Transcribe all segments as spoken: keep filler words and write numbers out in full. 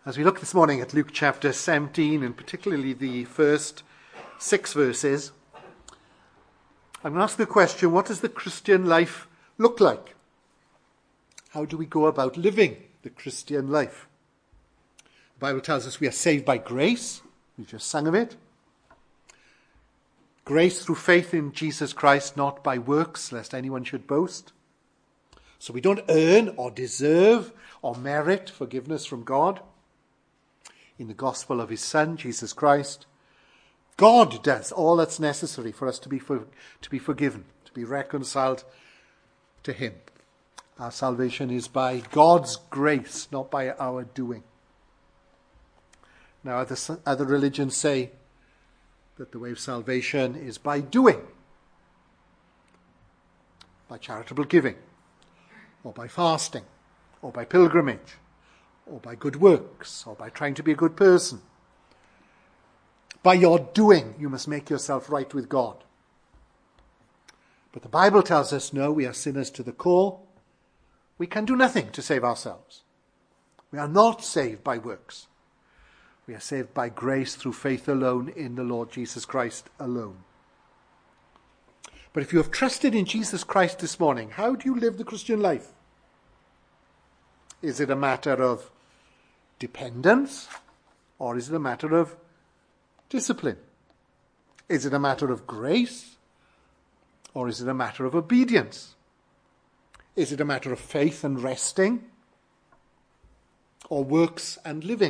As we look this morning at Luke chapter seventeen, and particularly the first six verses, I'm going to ask the question, what does the Christian life look like? How do we go about living the Christian life? The Bible tells us we are saved by grace. We just sang of it. Grace through faith in Jesus Christ, not by works, lest anyone should boast. So we don't earn or deserve or merit forgiveness from God. In the gospel of his Son, Jesus Christ, God does all that's necessary for us to be for, to be forgiven, to be reconciled to him. Our salvation is by God's grace, not by our doing. Now, other, other religions say that the way of salvation is by doing, by charitable giving, or by fasting, or by pilgrimage, or by good works, or by trying to be a good person. By your doing, you must make yourself right with God. But the Bible tells us, no, we are sinners to the core. We can do nothing to save ourselves. We are not saved by works. We are saved by grace through faith alone in the Lord Jesus Christ alone. But if you have trusted in Jesus Christ this morning, how do you live the Christian life? Is it a matter of dependence, or is it a matter of discipline? Is it a matter of grace, or is it a matter of obedience? Is it a matter of faith and resting, or works and living?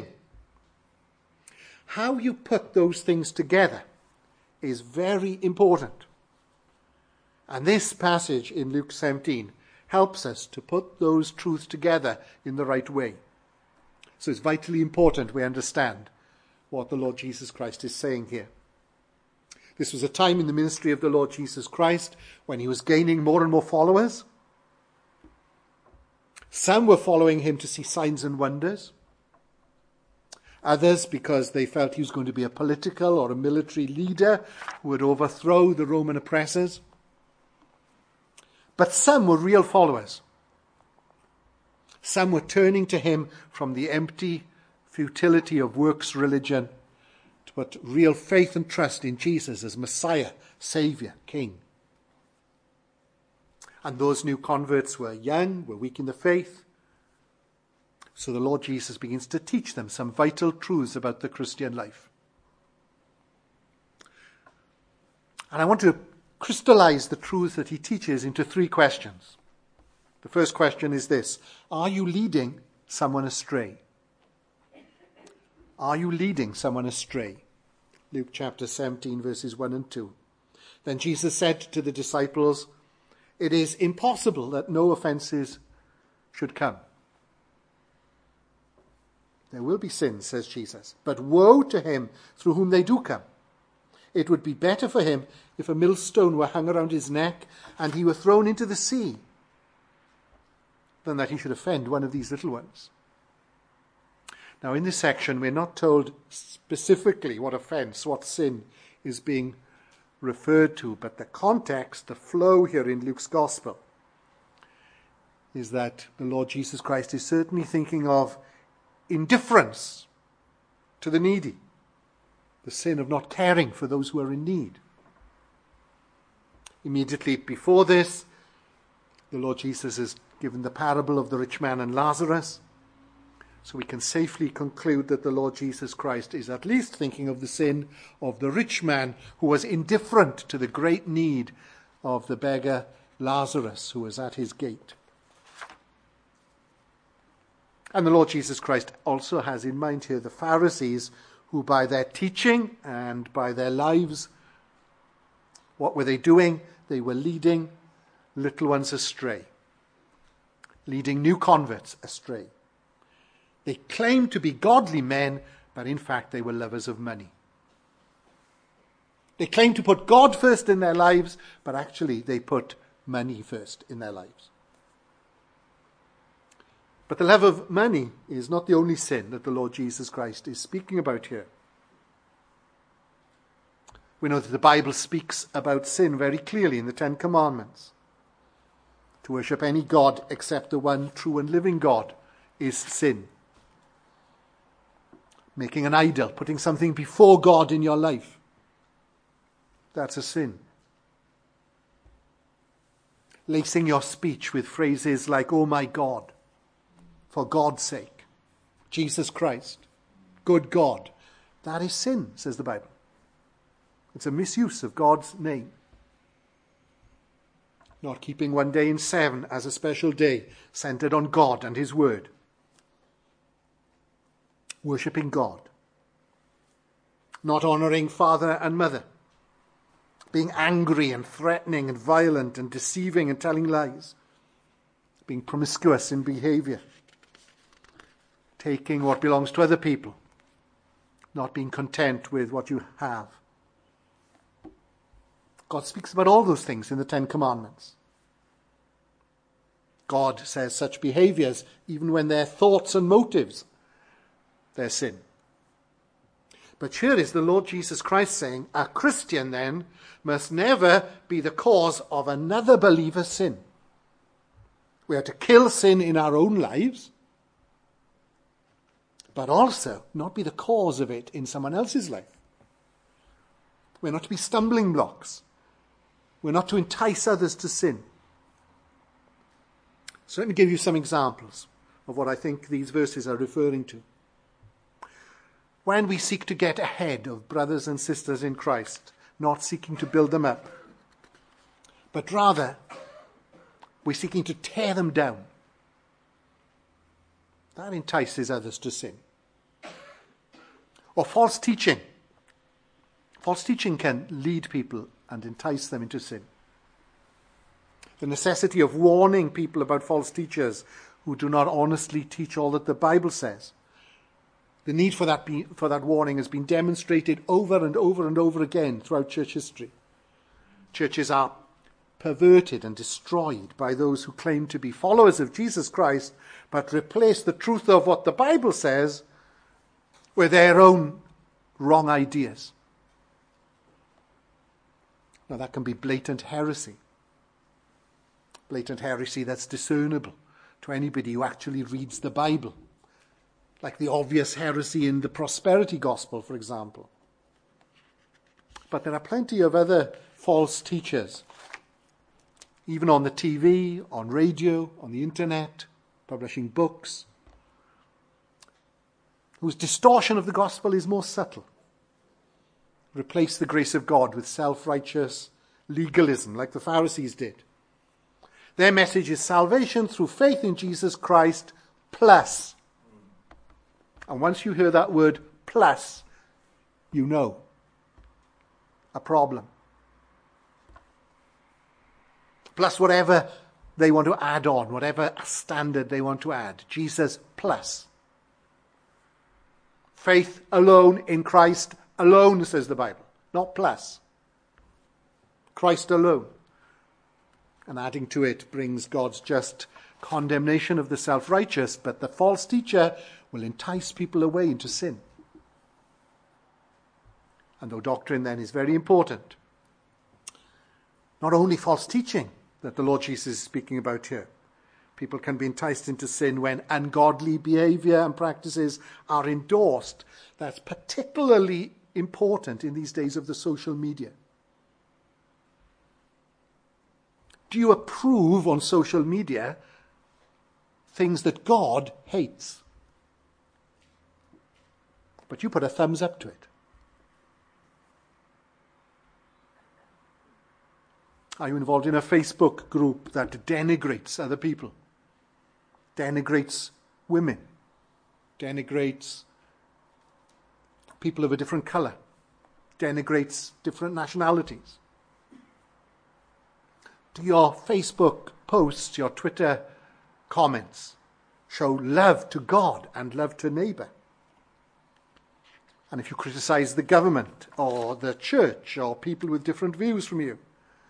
How you put those things together is very important. And this passage in Luke seventeen helps us to put those truths together in the right way. So it's vitally important we understand what the Lord Jesus Christ is saying here. This was a time in the ministry of the Lord Jesus Christ when he was gaining more and more followers. Some were following him to see signs and wonders. Others because they felt he was going to be a political or a military leader who would overthrow the Roman oppressors. But some were real followers. Some were turning to him from the empty futility of works religion to put real faith and trust in Jesus as Messiah, Saviour, King. And those new converts were young, were weak in the faith. So the Lord Jesus begins to teach them some vital truths about the Christian life. And I want to crystallize the truths that he teaches into three questions. The first question is this: are you leading someone astray? Are you leading someone astray? Luke chapter seventeen, verses one and two. Then Jesus said to the disciples, "It is impossible that no offences should come." There will be sins, says Jesus, but woe to him through whom they do come. It would be better for him if a millstone were hung around his neck and he were thrown into the sea than that he should offend one of these little ones. Now, in this section, we're not told specifically what offence, what sin is being referred to, but the context, the flow here in Luke's Gospel, is that the Lord Jesus Christ is certainly thinking of indifference to the needy, the sin of not caring for those who are in need. Immediately before this, the Lord Jesus has given the parable of the rich man and Lazarus. So we can safely conclude that the Lord Jesus Christ is at least thinking of the sin of the rich man who was indifferent to the great need of the beggar Lazarus who was at his gate. And the Lord Jesus Christ also has in mind here the Pharisees who by their teaching and by their lives, what were they doing? They were leading little ones astray, leading new converts astray. They claimed to be godly men, but in fact they were lovers of money. They claimed to put God first in their lives, but actually they put money first in their lives. But the love of money is not the only sin that the Lord Jesus Christ is speaking about here. We know that the Bible speaks about sin very clearly in the Ten Commandments. To worship any god except the one true and living God is sin. Making an idol, putting something before God in your life. That's a sin. Lacing your speech with phrases like, oh my God, for God's sake, Jesus Christ, good God. That is sin, says the Bible. It's a misuse of God's name. Not keeping one day in seven as a special day centered on God and his word. Worshipping God. Not honoring father and mother. Being angry and threatening and violent and deceiving and telling lies. Being promiscuous in behavior. Taking what belongs to other people. Not being content with what you have. God speaks about all those things in the Ten Commandments. God says such behaviors, even when their thoughts and motives, their sin. But here is the Lord Jesus Christ saying, a Christian then must never be the cause of another believer's sin. We are to kill sin in our own lives, but also not be the cause of it in someone else's life. We're not to be stumbling blocks. We're not to entice others to sin. So let me give you some examples of what I think these verses are referring to. When we seek to get ahead of brothers and sisters in Christ, not seeking to build them up, but rather we're seeking to tear them down, that entices others to sin. Or false teaching. False teaching can lead people and entice them into sin. The necessity of warning people about false teachers who do not honestly teach all that the Bible says. The need for that, be, for that warning has been demonstrated over and over and over again throughout church history. Churches are perverted and destroyed by those who claim to be followers of Jesus Christ, but replace the truth of what the Bible says with their own wrong ideas. Now that can be blatant heresy. Blatant heresy that's discernible to anybody who actually reads the Bible. Like the obvious heresy in the prosperity gospel, for example. But there are plenty of other false teachers, even on the T V, on radio, on the internet, publishing books, whose distortion of the gospel is more subtle. Replace the grace of God with self-righteous legalism, like the Pharisees did. Their message is salvation through faith in Jesus Christ plus. And once you hear that word plus, you know a problem. Plus whatever they want to add on, whatever standard they want to add. Jesus plus. Faith alone in Christ alone, says the Bible, not plus. Christ alone. And adding to it brings God's just condemnation of the self-righteous, but the false teacher will entice people away into sin. And though doctrine then is very important, not only false teaching that the Lord Jesus is speaking about here. People can be enticed into sin when ungodly behavior and practices are endorsed. That's particularly important in these days of the social media. Do you approve on social media things that God hates? But you put a thumbs up to it. Are you involved in a Facebook group that denigrates other people? Denigrates women? Denigrates people of a different colour? Denigrates different nationalities? Do your Facebook posts, your Twitter comments show love to God and love to neighbour? And if you criticise the government or the church or people with different views from you,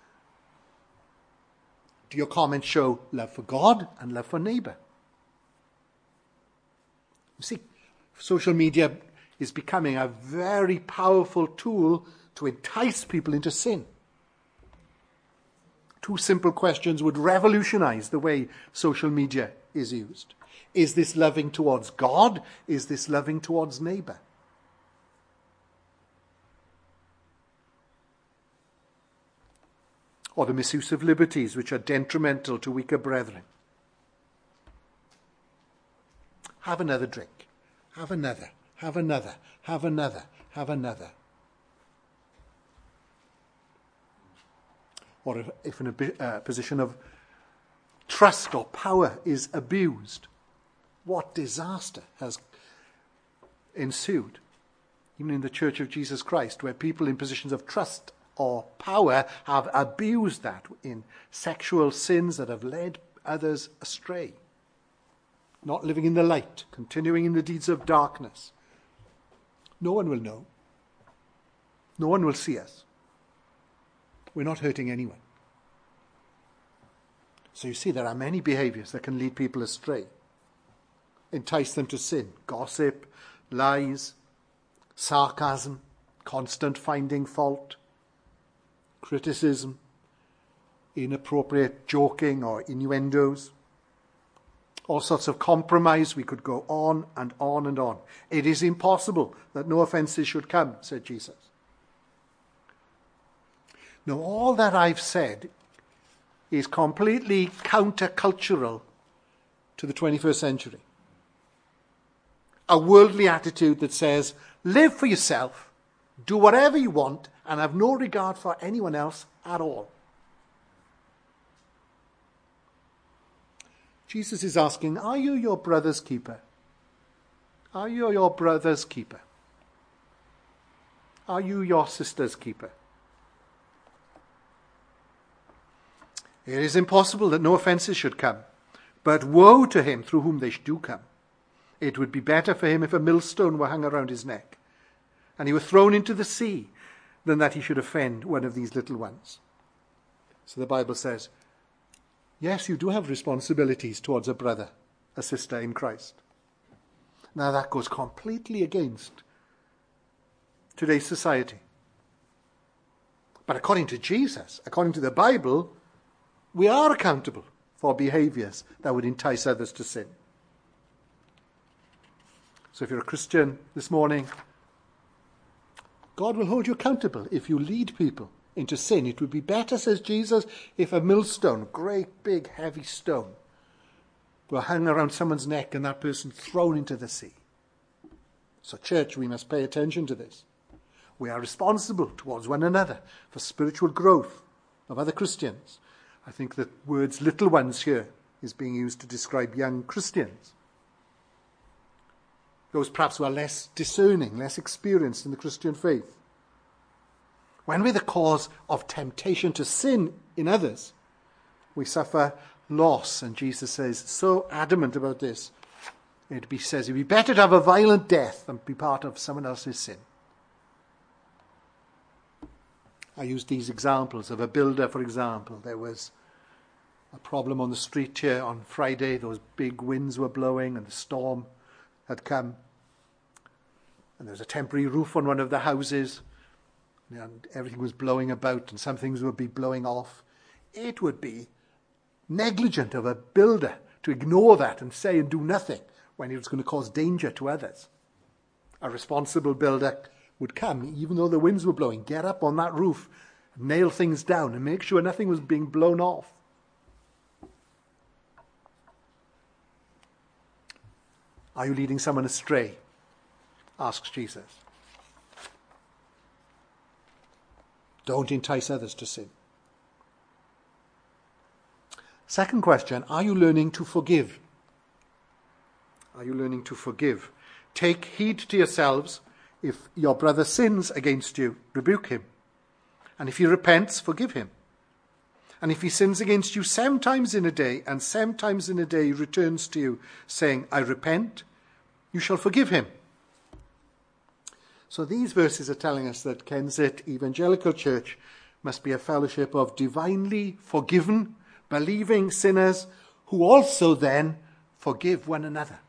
do your comments show love for God and love for neighbour? You see, social media is becoming a very powerful tool to entice people into sin. Two simple questions would revolutionize the way social media is used. Is this loving towards God? Is this loving towards neighbour? or the misuse of liberties which are detrimental to weaker brethren. Have another drink. Have another. Have another. Have another. Have another. Or if, if in a uh, position of trust or power is abused, what disaster has ensued? Even in the Church of Jesus Christ, where people in positions of trust or power have abused that in sexual sins that have led others astray. Not living in the light, continuing in the deeds of darkness. No one will know. No one will see us. We're not hurting anyone. So you see, there are many behaviors that can lead people astray, entice them to sin. Gossip, lies, sarcasm, constant finding fault, criticism, inappropriate joking or innuendos, all sorts of compromise. We could go on and on and on. It is impossible that no offences should come, said Jesus. Now, all that I've said is completely countercultural to the twenty-first century. A worldly attitude that says, live for yourself, do whatever you want, and have no regard for anyone else at all. Jesus is asking, are you your brother's keeper? Are you your brother's keeper? Are you your sister's keeper? It is impossible that no offences should come, but woe to him through whom they do come. It would be better for him if a millstone were hung around his neck, and he were thrown into the sea, than that he should offend one of these little ones. So the Bible says, yes, you do have responsibilities towards a brother, a sister in Christ. Now that goes completely against today's society. But according to Jesus, according to the Bible, we are accountable for behaviors that would entice others to sin. So if you're a Christian this morning, God will hold you accountable if you lead people into sin. It would be better, says Jesus, if a millstone, great big heavy stone, were hung around someone's neck and that person thrown into the sea. So church, we must pay attention to this. We are responsible towards one another for spiritual growth of other Christians. I think the words little ones here is being used to describe young Christians. Those perhaps who are less discerning, less experienced in the Christian faith. When we're the cause of temptation to sin in others, we suffer loss. And Jesus says, so adamant about this, it be, says, it'd be better to have a violent death than be part of someone else's sin. I used these examples of a builder, for example. There was a problem on the street here on Friday. Those big winds were blowing and the storm had come. And there was a temporary roof on one of the houses. And everything was blowing about and some things would be blowing off. It would be negligent of a builder to ignore that and say and do nothing when it was going to cause danger to others. A responsible builder would come, even though the winds were blowing, get up on that roof, nail things down and make sure nothing was being blown off. Are you leading someone astray? Asks Jesus. Don't entice others to sin. Second question, are you learning to forgive? Are you learning to forgive? Take heed to yourselves. If your brother sins against you, rebuke him. And if he repents, forgive him. And if he sins against you seven times in a day, and seven times in a day he returns to you, saying, I repent, you shall forgive him. So these verses are telling us that Kensett Evangelical Church must be a fellowship of divinely forgiven, believing sinners who also then forgive one another.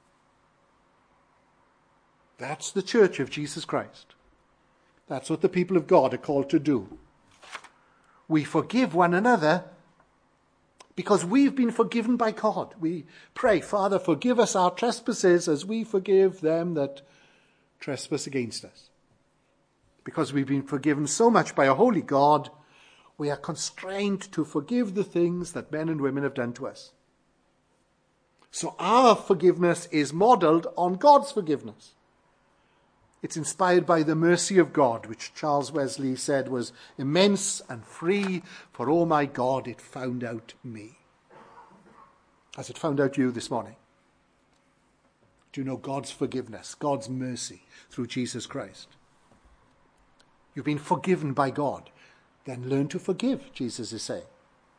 That's the Church of Jesus Christ. That's what the people of God are called to do. We forgive one another because we've been forgiven by God. We pray, Father, forgive us our trespasses as we forgive them that trespass against us. Because we've been forgiven so much by a holy God, We are constrained to forgive the things that men and women have done to us. So our forgiveness is modeled on God's forgiveness. It's inspired by the mercy of God, which Charles Wesley said was immense and free, for oh my God, it found out me. Has it found out you this morning? Do you know God's forgiveness, God's mercy through Jesus Christ? You've been forgiven by God. Then learn to forgive, Jesus is saying.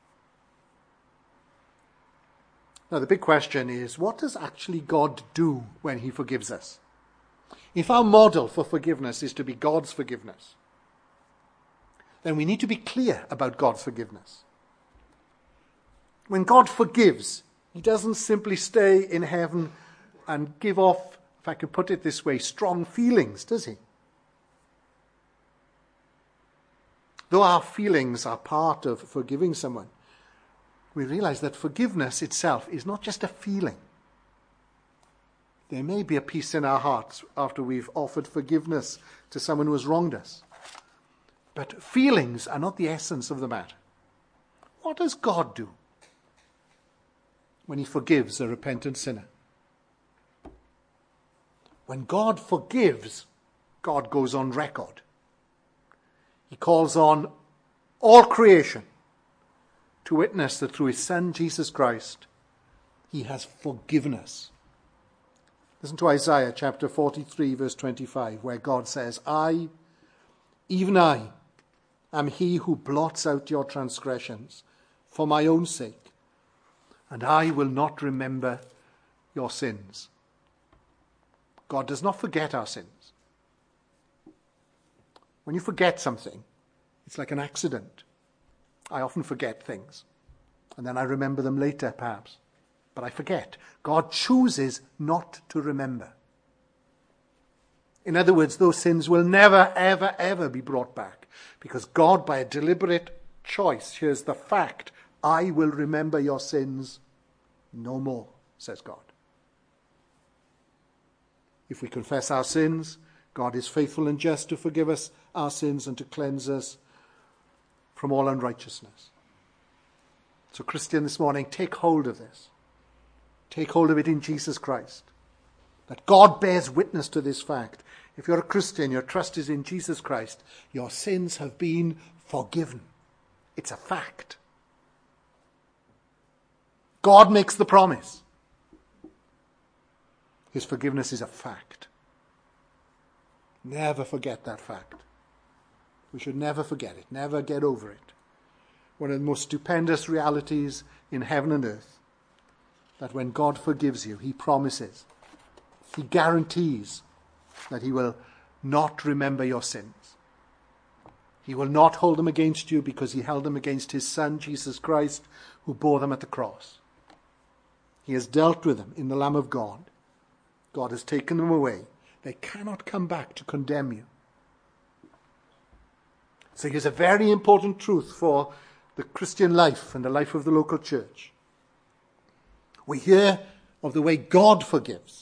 Now the big question is, what does actually God do when he forgives us? If our model for forgiveness is to be God's forgiveness, then we need to be clear about God's forgiveness. When God forgives, he doesn't simply stay in heaven and give off, if I could put it this way, strong feelings, does he? Though our feelings are part of forgiving someone, we realize that forgiveness itself is not just a feeling. There may be a peace in our hearts after we've offered forgiveness to someone who has wronged us. But feelings are not the essence of the matter. What does God do when he forgives a repentant sinner? When God forgives, God goes on record. He calls on all creation to witness that through his Son, Jesus Christ, he has forgiven us. Listen to Isaiah chapter forty-three, verse twenty-five, where God says, I, even I, am he who blots out your transgressions for my own sake, and I will not remember your sins. God does not forget our sins. When you forget something, it's like an accident. I often forget things, and then I remember them later, perhaps. But I forget. God chooses not to remember. In other words, those sins will never, ever, ever be brought back, because God, by a deliberate choice, here's the fact, I will remember your sins no more, says God. If we confess our sins, God is faithful and just to forgive us our sins and to cleanse us from all unrighteousness. So, Christian, this morning, take hold of this. Take hold of it in Jesus Christ. That God bears witness to this fact. If you're a Christian, your trust is in Jesus Christ, your sins have been forgiven. It's a fact. God makes the promise. His forgiveness is a fact. Never forget that fact. We should never forget it, never get over it. One of the most stupendous realities in heaven and earth, that when God forgives you, he promises, he guarantees that he will not remember your sins. He will not hold them against you because he held them against his Son, Jesus Christ, who bore them at the cross. He has dealt with them in the Lamb of God. God has taken them away. They cannot come back to condemn you. So here's a very important truth for the Christian life and the life of the local church. We hear of the way God forgives.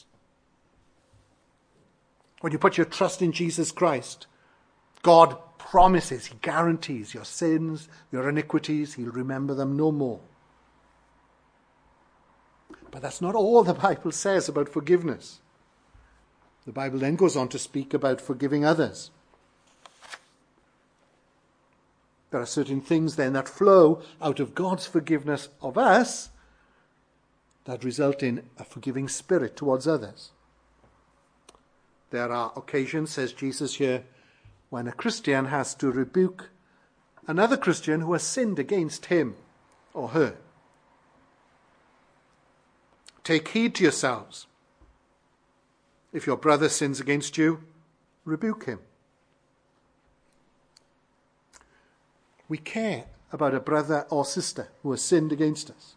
When you put your trust in Jesus Christ, God promises, he guarantees your sins, your iniquities, he'll remember them no more. But that's not all the Bible says about forgiveness. The Bible then goes on to speak about forgiving others. There are certain things then that flow out of God's forgiveness of us that result in a forgiving spirit towards others. There are occasions, says Jesus here, when a Christian has to rebuke another Christian who has sinned against him or her. Take heed to yourselves. If your brother sins against you, rebuke him. We care about a brother or sister who has sinned against us.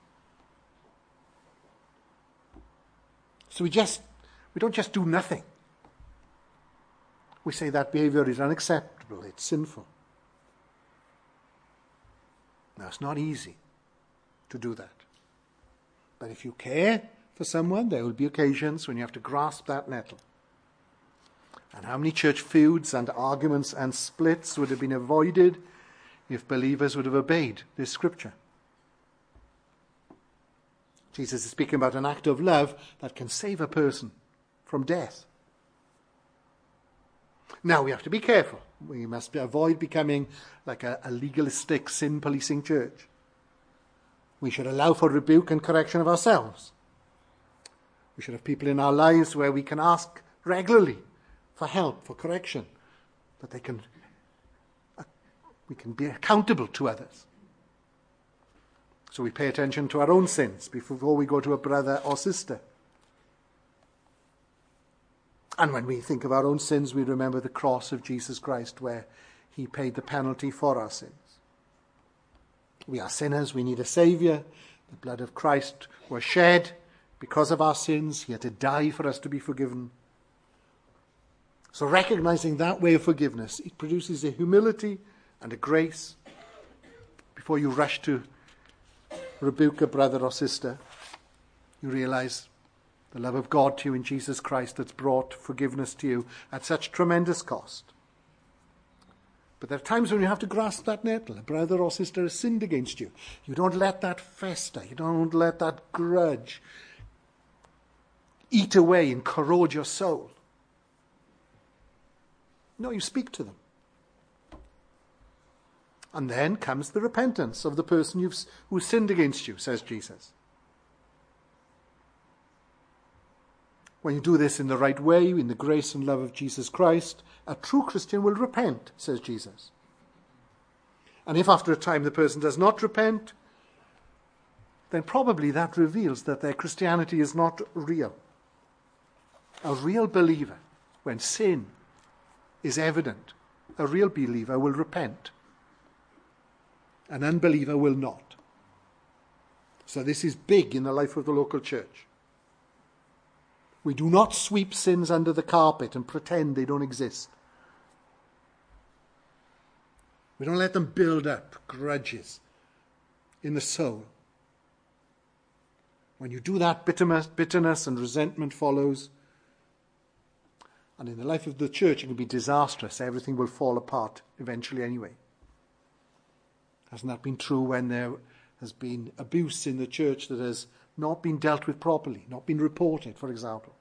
So we just, we don't just do nothing. We say that behavior is unacceptable, it's sinful. Now, it's not easy to do that. But if you care for someone, there will be occasions when you have to grasp that nettle. And how many church feuds and arguments and splits would have been avoided if believers would have obeyed this scripture. Jesus is speaking about an act of love that can save a person from death. Now, we have to be careful. We must avoid becoming like a, a legalistic, sin-policing church. We should allow for rebuke and correction of ourselves. We should have people in our lives where we can ask regularly for help, for correction, that they can, uh, we can be accountable to others. So we pay attention to our own sins before we go to a brother or sister. And when we think of our own sins, we remember the cross of Jesus Christ, where he paid the penalty for our sins. We are sinners, we need a saviour. The blood of Christ was shed because of our sins. He had to die for us to be forgiven. So recognizing that way of forgiveness, it produces a humility and a grace. Before you rush to rebuke a brother or sister, you realize the love of God to you in Jesus Christ that's brought forgiveness to you at such tremendous cost. But there are times when you have to grasp that nettle. A brother or sister has sinned against you. You don't let that fester. You don't let that grudge eat away and corrode your soul. No, you speak to them. And then comes the repentance of the person you've, who sinned against you, says Jesus. When you do this in the right way, in the grace and love of Jesus Christ, a true Christian will repent, says Jesus. And if after a time the person does not repent, then probably that reveals that their Christianity is not real. A real believer, when sin is evident, a real believer will repent. An unbeliever will not. So this is big in the life of the local church. We do not sweep sins under the carpet and pretend they don't exist. We don't let them build up grudges in the soul. When you do that, bitterness, bitterness and resentment follows. And in the life of the church, it can be disastrous. Everything will fall apart eventually anyway. Hasn't that been true when there has been abuse in the church that has not been dealt with properly, not been reported, for example?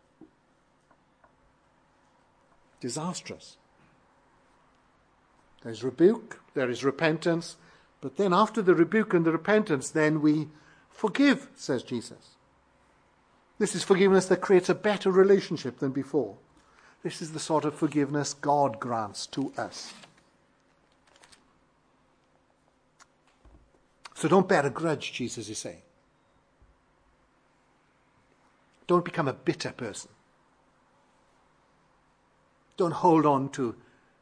Disastrous. There's rebuke, there is repentance, but then after the rebuke and the repentance, then we forgive, says Jesus. This is forgiveness that creates a better relationship than before. This is the sort of forgiveness God grants to us. So don't bear a grudge, Jesus is saying. Don't become a bitter person. Don't hold on to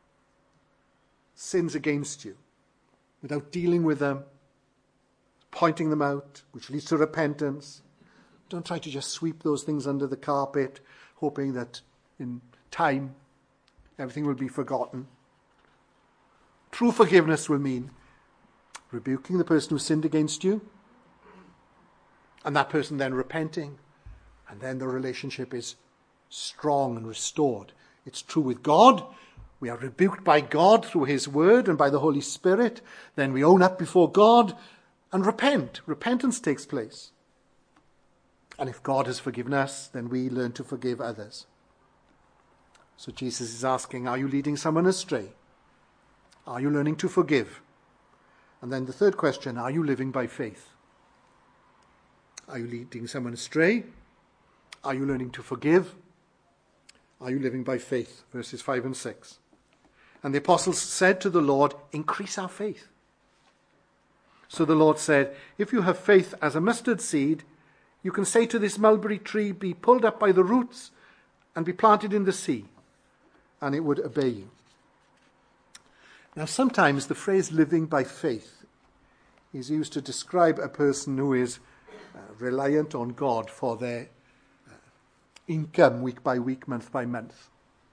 sins against you without dealing with them, pointing them out, which leads to repentance. Don't try to just sweep those things under the carpet, hoping that in time everything will be forgotten. True forgiveness will mean rebuking the person who sinned against you, and that person then repenting, and then the relationship is strong and restored. It's true with God. We are rebuked by God through his word and by the Holy Spirit. Then we own up before God and repent. Repentance takes place. And if God has forgiven us, then we learn to forgive others. So Jesus is asking, are you leading someone astray? Are you learning to forgive? And then the third question, are you living by faith? Are you leading someone astray? Are you learning to forgive? Are you living by faith? Verses five and six. And the apostles said to the Lord, increase our faith. So the Lord said, if you have faith as a mustard seed, you can say to this mulberry tree, be pulled up by the roots and be planted in the sea, and it would obey you. Now, sometimes the phrase living by faith is used to describe a person who is uh, reliant on God for their uh, income week by week, month by month.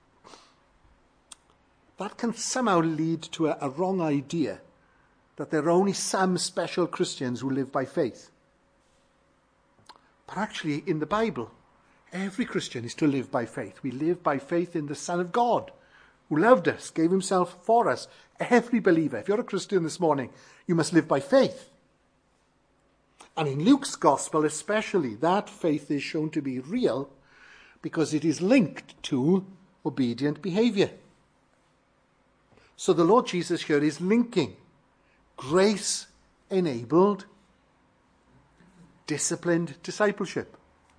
That can somehow lead to a, a wrong idea that there are only some special Christians who live by faith. But actually, in the Bible, every Christian is to live by faith. We live by faith in the Son of God, who loved us, gave himself for us. Every believer, if you're a Christian this morning, you must live by faith. And in Luke's gospel especially, that faith is shown to be real because it is linked to obedient behavior. So the Lord Jesus here is linking grace-enabled, disciplined discipleship.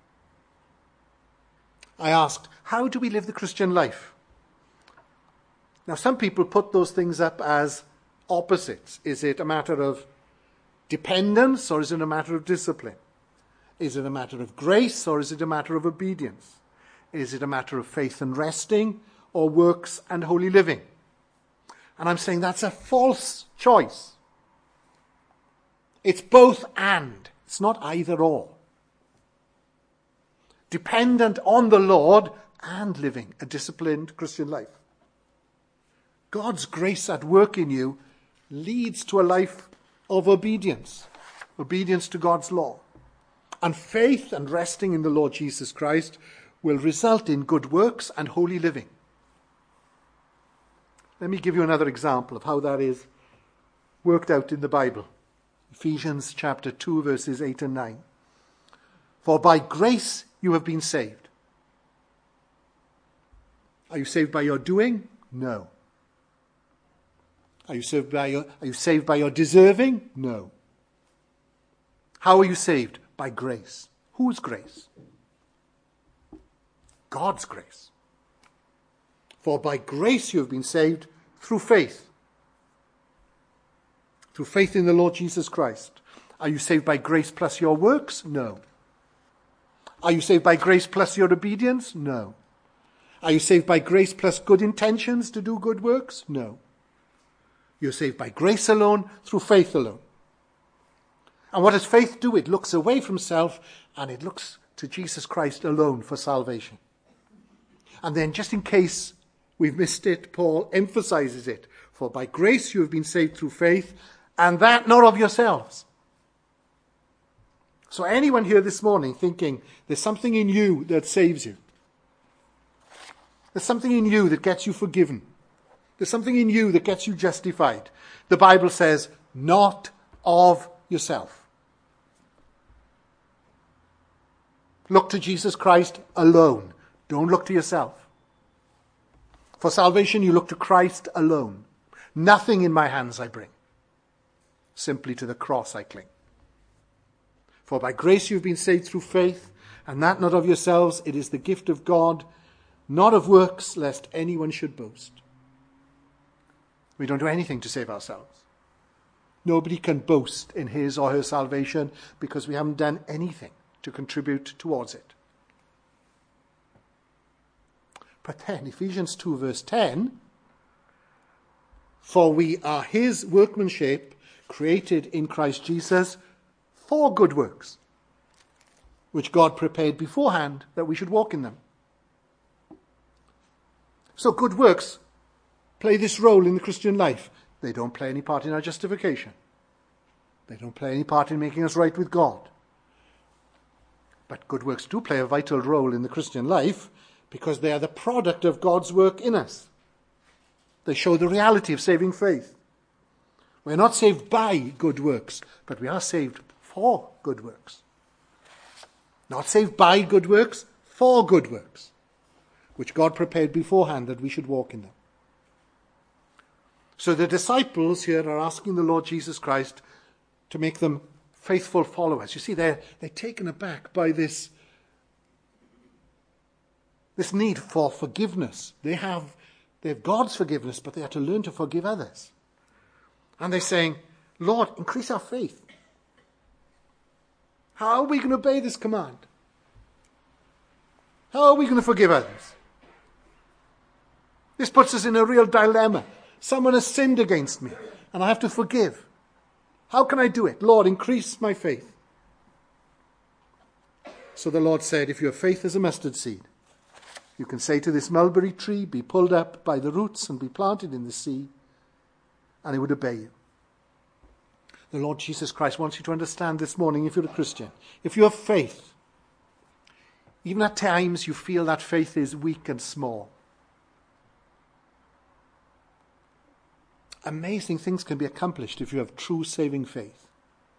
I asked, how do we live the Christian life? Now, some people put those things up as opposites. Is it a matter of dependence or is it a matter of discipline? Is it a matter of grace or is it a matter of obedience? Is it a matter of faith and resting or works and holy living? And I'm saying that's a false choice. It's both and. It's not either or. Dependent on the Lord and living a disciplined Christian life. God's grace at work in you leads to a life of obedience. Obedience to God's law. And faith and resting in the Lord Jesus Christ will result in good works and holy living. Let me give you another example of how that is worked out in the Bible. Ephesians chapter two, verses eight and nine. For by grace you have been saved. Are you saved by your doing? No. Are you saved by your, are you saved by your deserving? No. How are you saved? By grace. Whose grace? God's grace. For by grace you have been saved through faith. Through faith in the Lord Jesus Christ. Are you saved by grace plus your works? No. Are you saved by grace plus your obedience? No. Are you saved by grace plus good intentions to do good works? No. You're saved by grace alone, through faith alone. And what does faith do? It looks away from self and it looks to Jesus Christ alone for salvation. And then just in case we've missed it, Paul emphasizes it. For by grace you have been saved through faith, and that not of yourselves. So anyone here this morning thinking there's something in you that saves you. There's something in you that gets you forgiven. There's something in you that gets you justified. The Bible says, not of yourself. Look to Jesus Christ alone. Don't look to yourself. For salvation, you look to Christ alone. Nothing in my hands I bring. Simply to the cross I cling. For by grace you've been saved through faith, and that not of yourselves. It is the gift of God, not of works, lest anyone should boast. We don't do anything to save ourselves. Nobody can boast in his or her salvation because we haven't done anything to contribute towards it. But then Ephesians two verse ten, for we are his workmanship, created in Christ Jesus for good works, which God prepared beforehand that we should walk in them. So good works play this role in the Christian life. They don't play any part in our justification. They don't play any part in making us right with God. But good works do play a vital role in the Christian life because they are the product of God's work in us. They show the reality of saving faith. We're not saved by good works, but we are saved for good works. Not saved by good works, for good works, which God prepared beforehand that we should walk in them. So the disciples here are asking the Lord Jesus Christ to make them faithful followers. You see, they're, they're taken aback by this, this need for forgiveness. They have, they have God's forgiveness, but they have to learn to forgive others. And they're saying, Lord, increase our faith. How are we going to obey this command? How are we going to forgive others? This puts us in a real dilemma. Someone has sinned against me, and I have to forgive. How can I do it? Lord, increase my faith. So the Lord said, if your faith is a mustard seed, you can say to this mulberry tree, be pulled up by the roots and be planted in the sea, and it would obey you. The Lord Jesus Christ wants you to understand this morning, if you're a Christian, if you have faith, even at times you feel that faith is weak and small, amazing things can be accomplished if you have true saving faith.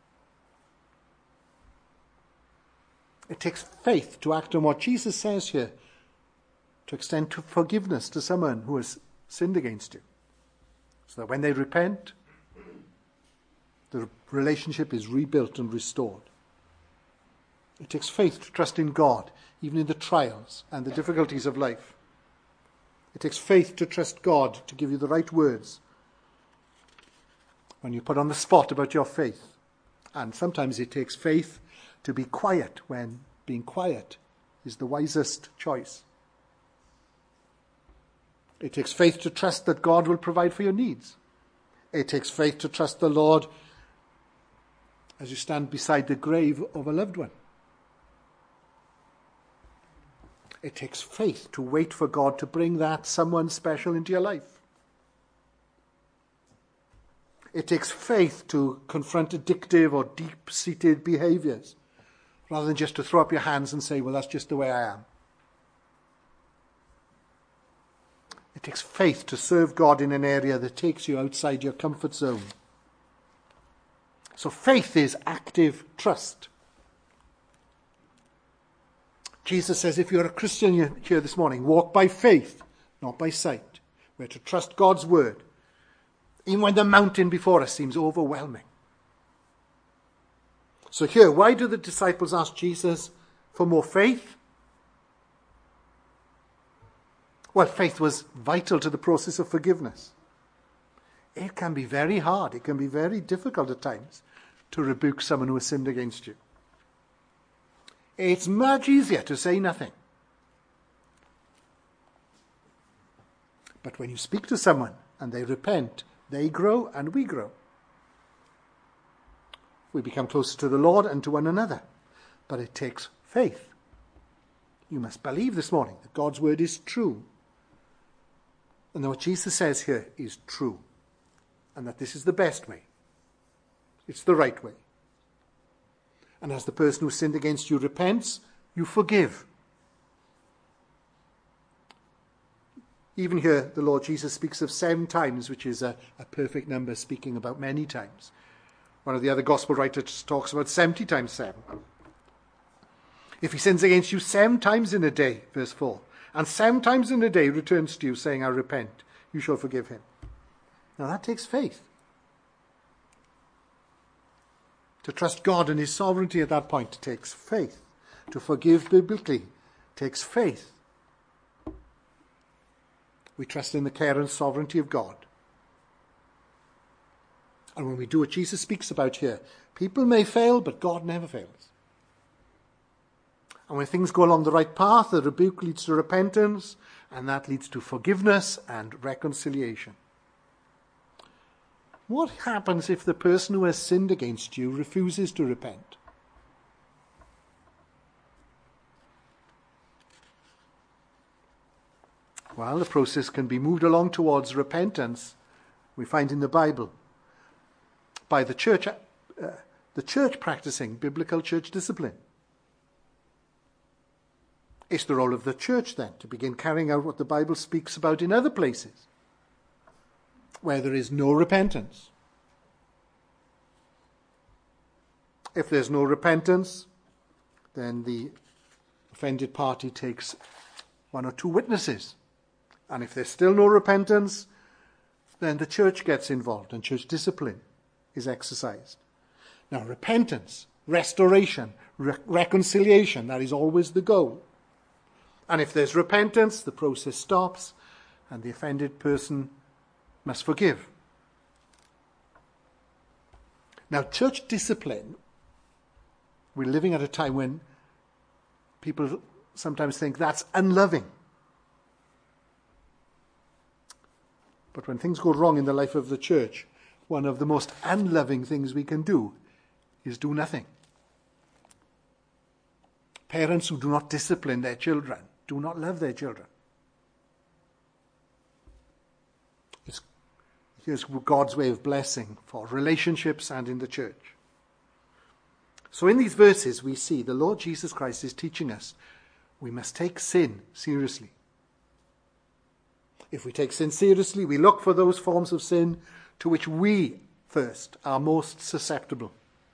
It takes faith to act on what Jesus says here, to extend to forgiveness to someone who has sinned against you, so that when they repent, the relationship is rebuilt and restored. It takes faith to trust in God, even in the trials and the difficulties of life. It takes faith to trust God to give you the right words when you're put on the spot about your faith. And sometimes it takes faith to be quiet when being quiet is the wisest choice. It takes faith to trust that God will provide for your needs. It takes faith to trust the Lord as you stand beside the grave of a loved one. It takes faith to wait for God to bring that someone special into your life. It takes faith to confront addictive or deep-seated behaviors, rather than just to throw up your hands and say, well, that's just the way I am. It takes faith to serve God in an area that takes you outside your comfort zone. So faith is active trust. Jesus says, if you're a Christian here this morning, walk by faith, not by sight. We're to trust God's word, even when the mountain before us seems overwhelming. So here, why do the disciples ask Jesus for more faith? Well, faith was vital to the process of forgiveness. It can be very hard, it can be very difficult at times to rebuke someone who has sinned against you. It's much easier to say nothing. But when you speak to someone and they repent, they grow and we grow. We become closer to the Lord and to one another. But it takes faith. You must believe this morning that God's word is true. And that what Jesus says here is true. And that this is the best way. It's the right way. And as the person who sinned against you repents, you forgive. Even here, the Lord Jesus speaks of seven times, which is a, a perfect number, speaking about many times. One of the other gospel writers talks about seventy times seven. If he sins against you seven times in a day, verse four, and seven times in a day returns to you saying, I repent, you shall forgive him. Now that takes faith. To trust God and his sovereignty at that point takes faith. To forgive biblically takes faith. We trust in the care and sovereignty of God. And when we do what Jesus speaks about here, people may fail, but God never fails. And when things go along the right path, the rebuke leads to repentance, and that leads to forgiveness and reconciliation. What happens if the person who has sinned against you refuses to repent? Well, the process can be moved along towards repentance, we find in the Bible, by the church, uh, the church practicing biblical church discipline. It's the role of the church then to begin carrying out what the Bible speaks about in other places, where there is no repentance. If there's no repentance, then the offended party takes one or two witnesses. And if there's still no repentance, then the church gets involved and church discipline is exercised. Now, repentance, restoration, re- reconciliation, that is always the goal. And if there's repentance, the process stops and the offended person must forgive. Now, church discipline, we're living at a time when people sometimes think that's unloving. But when things go wrong in the life of the church, one of the most unloving things we can do is do nothing. Parents who do not discipline their children do not love their children. It's, here's God's way of blessing for relationships and in the church. So in these verses we see the Lord Jesus Christ is teaching us we must take sin seriously. If we take sin seriously, we look for those forms of sin to which we first are most susceptible.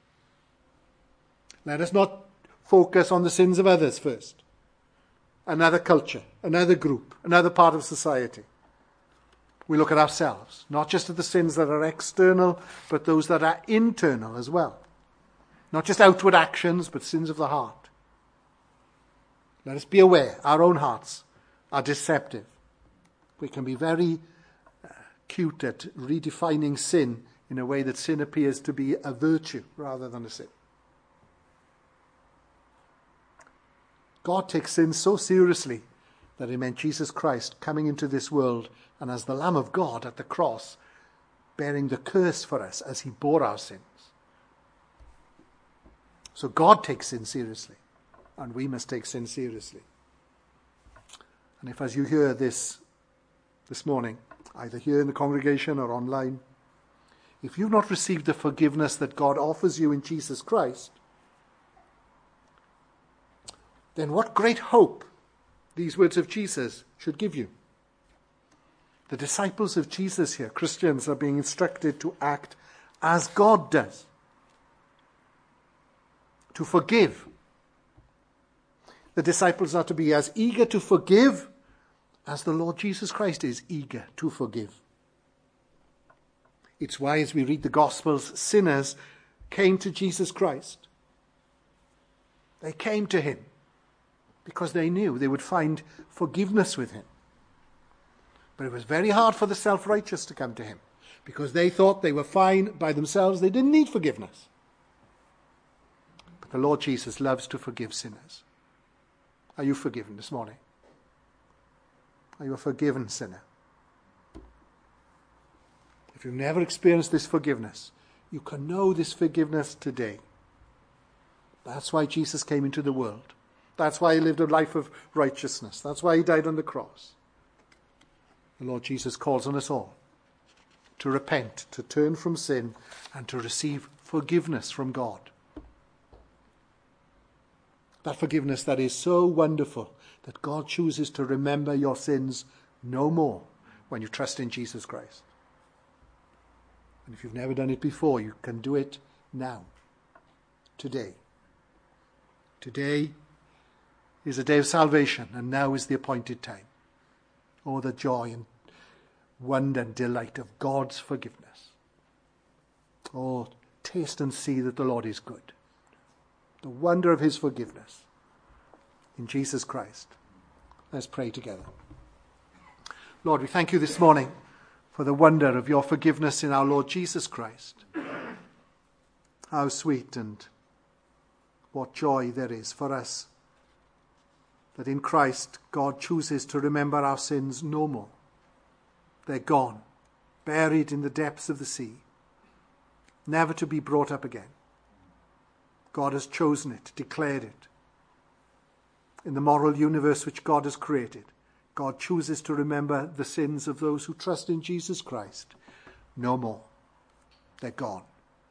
Let us not focus on the sins of others first. Another culture, another group, another part of society. We look at ourselves, not just at the sins that are external, but those that are internal as well. Not just outward actions, but sins of the heart. Let us be aware, our own hearts are deceptive. We can be very uh, cute at redefining sin in a way that sin appears to be a virtue rather than a sin. God takes sin so seriously that it meant Jesus Christ coming into this world and as the Lamb of God at the cross, bearing the curse for us as he bore our sins. So God takes sin seriously, and we must take sin seriously. And if as you hear this this morning, either here in the congregation or online, if you've not received the forgiveness that God offers you in Jesus Christ, then what great hope these words of Jesus should give you. The disciples of Jesus here, Christians, are being instructed to act as God does. To forgive. The disciples are to be as eager to forgive as the Lord Jesus Christ is eager to forgive. It's why, as we read the Gospels, sinners came to Jesus Christ. They came to him because they knew they would find forgiveness with him. But it was very hard for the self-righteous to come to him because they thought they were fine by themselves. They didn't need forgiveness. But the Lord Jesus loves to forgive sinners. Are you forgiven this morning? Are you a forgiven sinner? If you've never experienced this forgiveness, you can know this forgiveness today. That's why Jesus came into the world. That's why he lived a life of righteousness. That's why he died on the cross. The Lord Jesus calls on us all to repent, to turn from sin, and to receive forgiveness from God. That forgiveness that is so wonderful that God chooses to remember your sins no more when you trust in Jesus Christ. And if you've never done it before, you can do it now, today. Today is a day of salvation, and now is the appointed time. Oh, the joy and wonder and delight of God's forgiveness. Oh, taste and see that the Lord is good. The wonder of his forgiveness in Jesus Christ. Let's pray together. Lord, we thank you this morning for the wonder of your forgiveness in our Lord Jesus Christ. How sweet and what joy there is for us that in Christ God chooses to remember our sins no more. They're gone, buried in the depths of the sea, never to be brought up again. God has chosen it, declared it. In the moral universe which God has created, God chooses to remember the sins of those who trust in Jesus Christ no more. They're gone.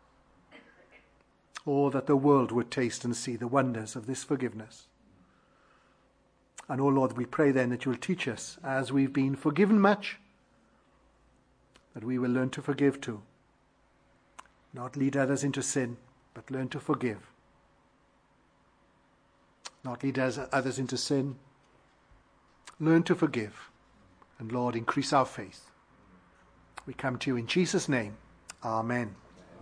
Oh, that the world would taste and see the wonders of this forgiveness. And oh Lord, we pray then that you will teach us, as we've been forgiven much, that we will learn to forgive too. Not lead others into sin, but learn to forgive. Not lead others into sin. Learn to forgive. And Lord, increase our faith. We come to you in Jesus' name. Amen.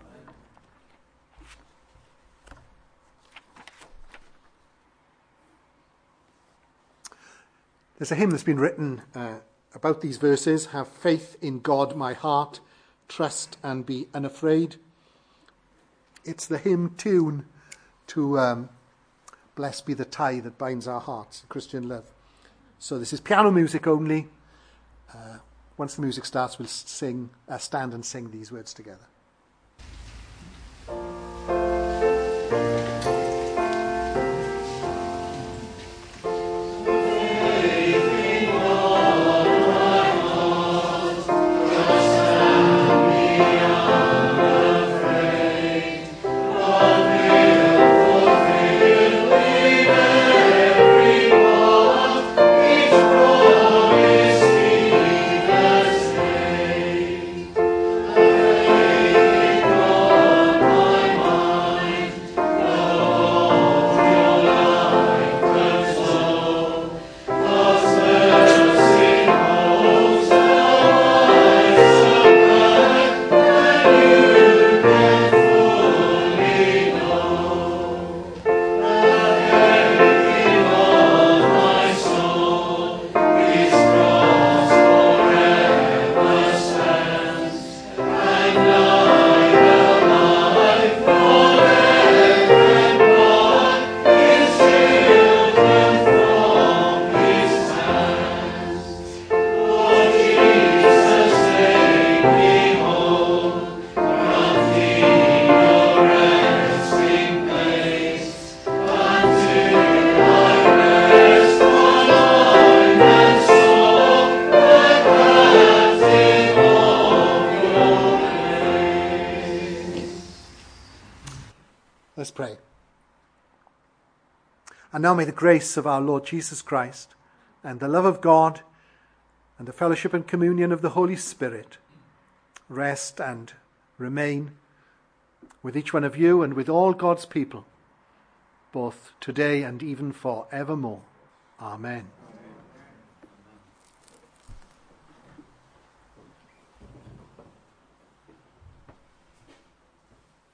There's a hymn that's been written uh, about these verses. Have faith in God, my heart. Trust and be unafraid. It's the hymn tune to um, Blessed Be the Tie That Binds Our Hearts, Christian Love. So this is piano music only. Uh, once the music starts, we'll sing, uh, stand and sing these words together. Amen. us pray. And now may the grace of our Lord Jesus Christ and the love of God and the fellowship and communion of the Holy Spirit rest and remain with each one of you and with all God's people, both today and even for evermore. Amen.